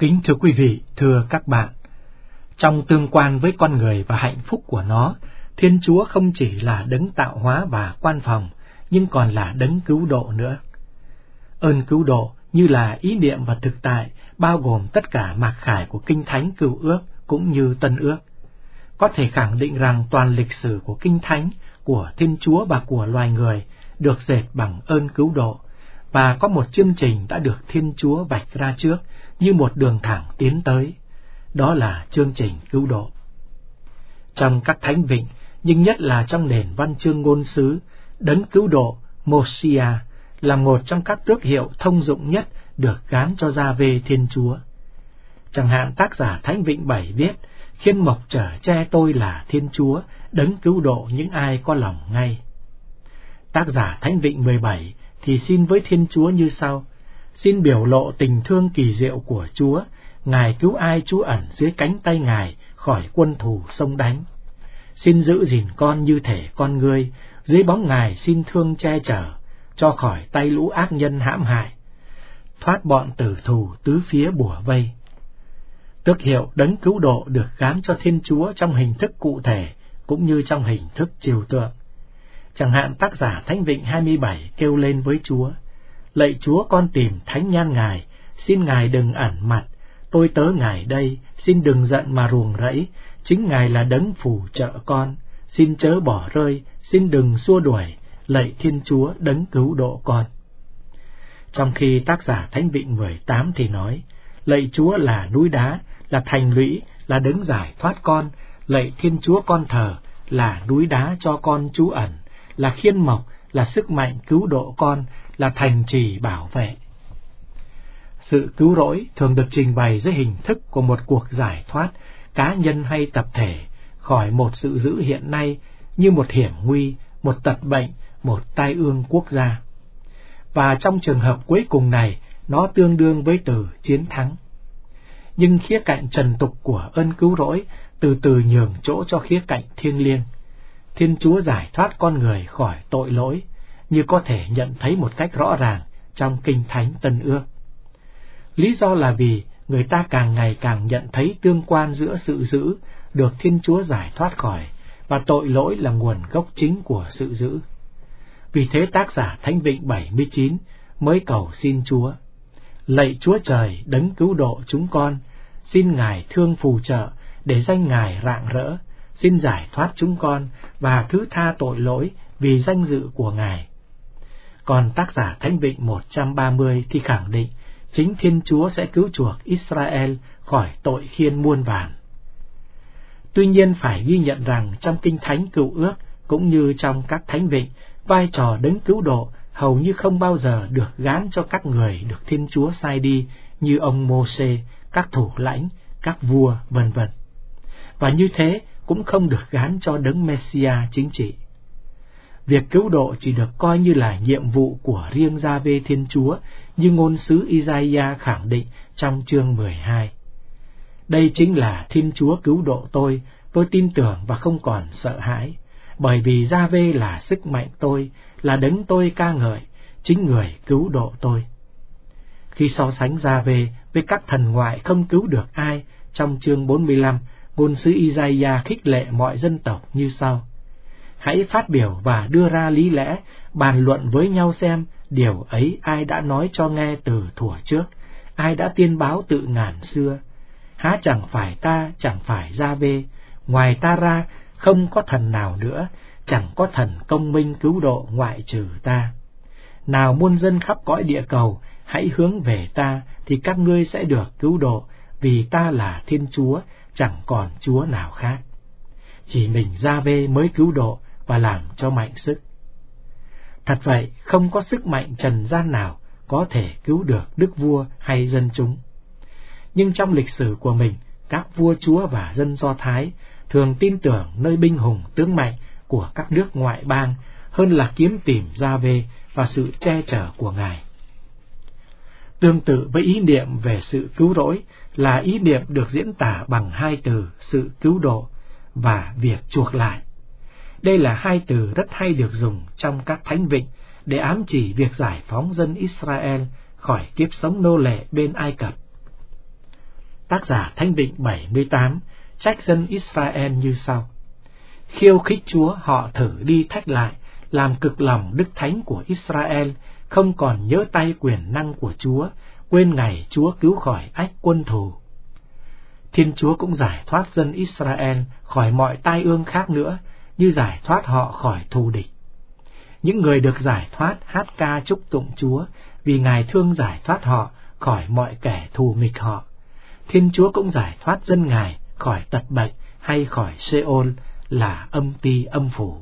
Kính thưa quý vị, thưa các bạn, trong tương quan với con người và hạnh phúc của nó, Thiên Chúa không chỉ là đấng tạo hóa và quan phòng, nhưng còn là đấng cứu độ nữa. Ơn cứu độ như là ý niệm và thực tại, bao gồm tất cả mặc khải của Kinh Thánh Cựu Ước cũng như Tân Ước. Có thể khẳng định rằng toàn lịch sử của Kinh Thánh, của Thiên Chúa và của loài người được dệt bằng ơn cứu độ, và có một chương trình đã được Thiên Chúa vạch ra trước như một đường thẳng tiến tới. Đó là chương trình cứu độ. Trong các thánh vịnh, nhưng nhất là trong nền văn chương ngôn sứ, đấng cứu độ, Mosiah, là một trong các tước hiệu thông dụng nhất được gán cho Gia-vê Thiên Chúa. Chẳng hạn tác giả Thánh Vịnh 7 viết, khiên mộc chở che tôi là Thiên Chúa, đấng cứu độ những ai có lòng ngay. Tác giả Thánh Vịnh 17 thì xin với Thiên Chúa như sau: xin biểu lộ tình thương kỳ diệu của Chúa, Ngài cứu ai trú ẩn dưới cánh tay Ngài khỏi quân thù xông đánh. Xin giữ gìn con như thể con ngươi, dưới bóng Ngài xin thương che chở, cho khỏi tay lũ ác nhân hãm hại, thoát bọn tử thù tứ phía bủa vây. Tước hiệu đấng cứu độ được gán cho Thiên Chúa trong hình thức cụ thể cũng như trong hình thức trừu tượng. Chẳng hạn tác giả Thánh Vịnh 27 kêu lên với Chúa: lạy Chúa, con tìm thánh nhan Ngài, xin Ngài đừng ẩn mặt, tôi tớ Ngài đây, xin đừng giận mà ruồng rẫy, chính Ngài là đấng phù trợ con, xin chớ bỏ rơi, xin đừng xua đuổi, lạy Thiên Chúa đấng cứu độ con. Trong khi tác giả Thánh Vịnh 18 thì nói: lạy Chúa là núi đá, là thành lũy, là đấng giải thoát con, lạy Thiên Chúa con thờ, là núi đá cho con trú ẩn, là khiên mộc, là sức mạnh cứu độ con, là thành trì bảo vệ. Sự cứu rỗi thường được trình bày dưới hình thức của một cuộc giải thoát cá nhân hay tập thể khỏi một sự dữ hiện nay, như một hiểm nguy, một tật bệnh, một tai ương quốc gia. Và trong trường hợp cuối cùng này, nó tương đương với từ chiến thắng. Nhưng khía cạnh trần tục của ơn cứu rỗi từ từ nhường chỗ cho khía cạnh thiêng liêng. Thiên Chúa giải thoát con người khỏi tội lỗi, như có thể nhận thấy một cách rõ ràng trong Kinh Thánh Tân Ước. Lý do là vì người ta càng ngày càng nhận thấy tương quan giữa sự dữ được Thiên Chúa giải thoát khỏi và tội lỗi là nguồn gốc chính của sự dữ. Vì thế tác giả Thánh Vịnh 79 mới cầu xin Chúa: lạy Chúa Trời đấng cứu độ chúng con, xin Ngài thương phù trợ để danh Ngài rạng rỡ, xin giải thoát chúng con và thứ tha tội lỗi vì danh dự của Ngài. Còn tác giả Thánh Vịnh 130 thì khẳng định chính Thiên Chúa sẽ cứu chuộc Israel khỏi tội khiên muôn vàn. Tuy nhiên phải ghi nhận rằng trong Kinh Thánh Cựu Ước cũng như trong các Thánh Vịnh, vai trò đấng cứu độ hầu như không bao giờ được gán cho các người được Thiên Chúa sai đi như ông Mô-sê, các thủ lãnh, các vua, vân vân. Và như thế cũng không được gán cho đấng Messiah chính trị. Việc cứu độ chỉ được coi như là nhiệm vụ của riêng Gia-vê Thiên Chúa, như ngôn sứ Isaiah khẳng định trong chương 12. Đây chính là Thiên Chúa cứu độ tôi tin tưởng và không còn sợ hãi, bởi vì Gia-vê là sức mạnh tôi, là đấng tôi ca ngợi, chính người cứu độ tôi. Khi so sánh Gia-vê với các thần ngoại không cứu được ai, trong chương 45, ngôn sứ Isaiah khích lệ mọi dân tộc như sau: hãy phát biểu và đưa ra lý lẽ, bàn luận với nhau xem điều ấy ai đã nói cho nghe từ thuở trước, ai đã tiên báo từ ngàn xưa. Há chẳng phải ta, chẳng phải Gia-vê, ngoài ta ra không có thần nào nữa, chẳng có thần công minh cứu độ ngoại trừ ta. Nào muôn dân khắp cõi địa cầu, hãy hướng về ta, thì các ngươi sẽ được cứu độ, vì ta là Thiên Chúa, chẳng còn Chúa nào khác. Chỉ mình Gia-vê mới cứu độ và làm cho mạnh sức. Thật vậy, không có sức mạnh trần gian nào có thể cứu được đức vua hay dân chúng. Nhưng trong lịch sử của mình, các vua chúa và dân Do Thái thường tin tưởng nơi binh hùng tướng mạnh của các nước ngoại bang hơn là kiếm tìm Gia-vê và sự che chở của Ngài. Tương tự với ý niệm về sự cứu rỗi là ý niệm được diễn tả bằng hai từ sự cứu độ và việc chuộc lại. Đây là hai từ rất hay được dùng trong các thánh vịnh để ám chỉ việc giải phóng dân Israel khỏi kiếp sống nô lệ bên Ai Cập. Tác giả Thánh Vịnh 78 trách dân Israel như sau: khiêu khích Chúa, họ thử đi thách lại, làm cực lòng Đức Thánh của Israel, không còn nhớ tay quyền năng của Chúa, quên ngày Chúa cứu khỏi ách quân thù. Thiên Chúa cũng giải thoát dân Israel khỏi mọi tai ương khác nữa, như giải thoát họ khỏi thù địch. Những người được giải thoát hát ca chúc tụng Chúa, vì Ngài thương giải thoát họ khỏi mọi kẻ thù nghịch họ. Thiên Chúa cũng giải thoát dân Ngài khỏi tật bệnh hay khỏi Sheol là âm ti âm phủ.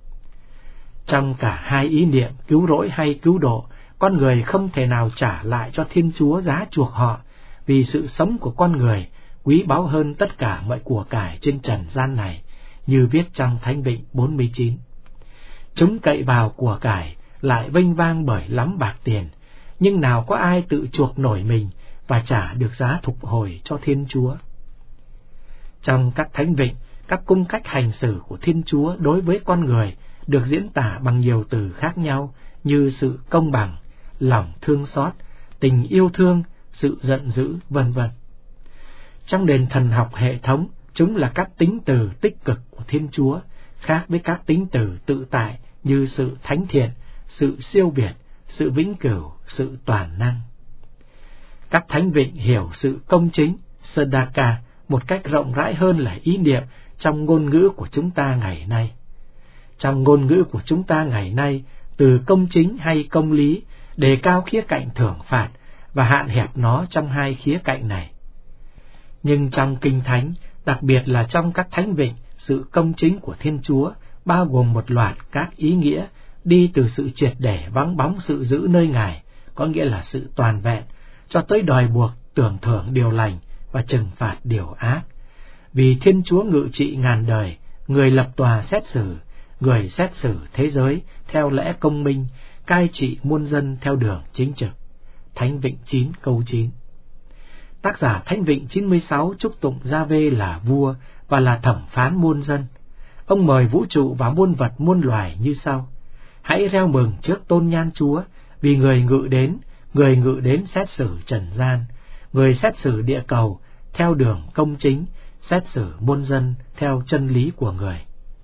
Trong cả hai ý niệm cứu rỗi hay cứu độ, con người không thể nào trả lại cho Thiên Chúa giá chuộc họ, vì sự sống của con người quý báu hơn tất cả mọi của cải trên trần gian này, như viết trong Thánh Vịnh 49. Chúng cậy vào của cải, lại vênh vang bởi lắm bạc tiền, nhưng nào có ai tự chuộc nổi mình và trả được giá thục hồi cho Thiên Chúa. Trong các Thánh Vịnh, các cung cách hành xử của Thiên Chúa đối với con người được diễn tả bằng nhiều từ khác nhau, như sự công bằng, lòng thương xót, tình yêu thương, sự giận dữ, vân vân. Trong nền thần học hệ thống, chúng là các tính từ tích cực của Thiên Chúa, khác với các tính từ tự tại như sự thánh thiện, sự siêu việt, sự vĩnh cửu, sự toàn năng. Các Thánh Vịnh hiểu sự công chính, Sedaka, một cách rộng rãi hơn là ý niệm trong ngôn ngữ của chúng ta ngày nay. Trong ngôn ngữ của chúng ta ngày nay, từ công chính hay công lý đề cao khía cạnh thưởng phạt và hạn hẹp nó trong hai khía cạnh này. Nhưng trong Kinh Thánh, đặc biệt là trong các Thánh Vịnh, sự công chính của Thiên Chúa bao gồm một loạt các ý nghĩa đi từ sự triệt để vắng bóng sự giữ nơi Ngài, có nghĩa là sự toàn vẹn, cho tới đòi buộc tưởng thưởng điều lành và trừng phạt điều ác. Vì Thiên Chúa ngự trị ngàn đời, người lập tòa xét xử, người xét xử thế giới theo lẽ công minh, cai trị muôn dân theo đường chính trực. Thánh Vịnh 9 câu 9. Tác giả Thánh Vịnh 96 chúc tụng Gia-vê là vua và là thẩm phán muôn dân. Ông mời vũ trụ và muôn vật muôn loài như sau: hãy reo mừng trước tôn nhan Chúa, vì người ngự đến xét xử trần gian, người xét xử địa cầu theo đường công chính, xét xử muôn dân theo chân lý của người.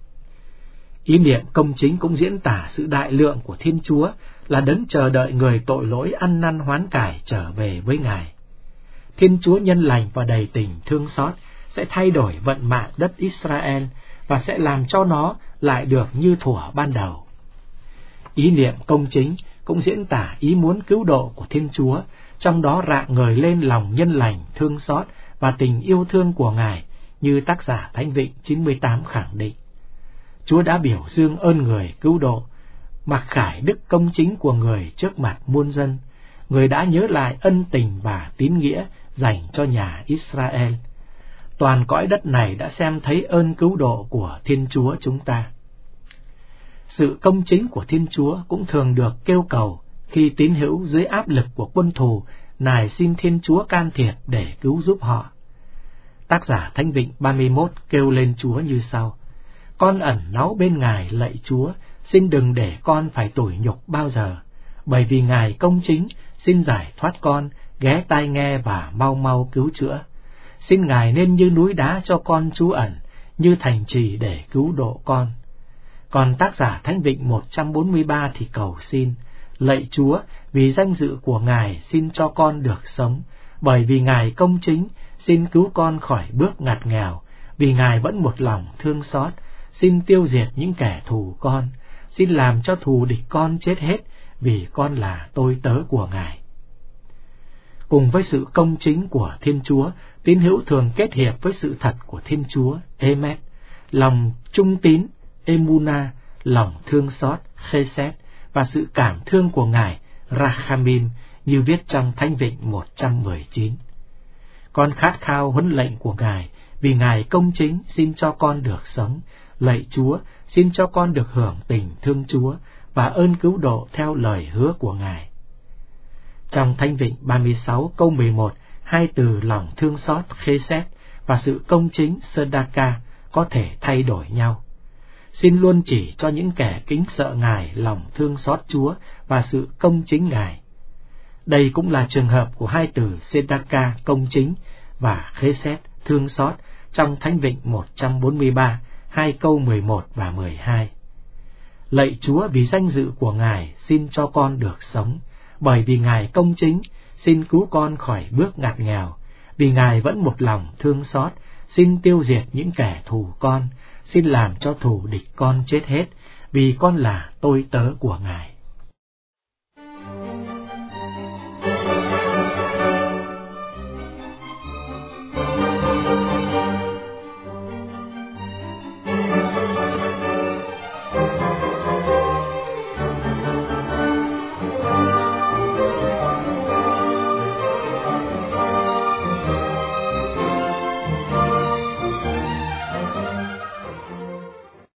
Ý niệm công chính cũng diễn tả sự đại lượng của Thiên Chúa là đấng chờ đợi người tội lỗi ăn năn hoán cải trở về với Ngài. Thiên Chúa nhân lành và đầy tình thương xót sẽ thay đổi vận mạng đất Israel và sẽ làm cho nó lại được như thuở ban đầu. Ý niệm công chính cũng diễn tả ý muốn cứu độ của Thiên Chúa, trong đó rạng ngời lên lòng nhân lành, thương xót và tình yêu thương của Ngài, như tác giả Thánh Vịnh 98 khẳng định. Chúa đã biểu dương ơn người cứu độ, mặc khải đức công chính của người trước mặt muôn dân. Người đã nhớ lại ân tình và tín nghĩa dành cho nhà Israel. Toàn cõi đất này đã xem thấy ơn cứu độ của Thiên Chúa chúng ta. Sự công chính của Thiên Chúa cũng thường được kêu cầu khi tín hữu dưới áp lực của quân thù nài xin Thiên Chúa can thiệp để cứu giúp họ. Tác giả Thánh Vịnh 31 kêu lên Chúa như sau: con ẩn náu bên Ngài lạy Chúa, xin đừng để con phải tủi nhục bao giờ, bởi vì Ngài công chính, xin giải thoát con, ghé tai nghe và mau mau cứu chữa. Xin Ngài nên như núi đá cho con trú ẩn, như thành trì để cứu độ con. Còn tác giả Thánh Vịnh 143 thì cầu xin: lạy Chúa, vì danh dự của Ngài xin cho con được sống, bởi vì Ngài công chính, xin cứu con khỏi bước ngặt nghèo, vì Ngài vẫn một lòng thương xót, xin tiêu diệt những kẻ thù con, xin làm cho thù địch con chết hết, vì con là tôi tớ của Ngài. Cùng với sự công chính của Thiên Chúa, tín hữu thường kết hiệp với sự thật của Thiên Chúa, Emet, lòng trung tín, Emuna, lòng thương xót, Chesed, và sự cảm thương của Ngài, Rachamim, như viết trong Thánh Vịnh 119. Con khát khao huấn lệnh của Ngài, vì Ngài công chính, xin cho con được sống. Lạy Chúa, xin cho con được hưởng tình thương Chúa và ơn cứu độ theo lời hứa của Ngài. Trong Thánh Vịnh 36 câu 11, hai từ lòng thương xót Chesed và sự công chính Sedaka có thể thay đổi nhau. Xin luôn chỉ cho những kẻ kính sợ Ngài lòng thương xót Chúa và sự công chính Ngài. Đây cũng là trường hợp của hai từ Sedaka công chính và khế xét thương xót trong Thánh Vịnh 143, 2 câu 11 và 12. Lạy Chúa, vì danh dự của Ngài, xin cho con được sống, bởi vì Ngài công chính, xin cứu con khỏi bước ngặt nghèo, vì Ngài vẫn một lòng thương xót, xin tiêu diệt những kẻ thù con, xin làm cho thù địch con chết hết, vì con là tôi tớ của Ngài.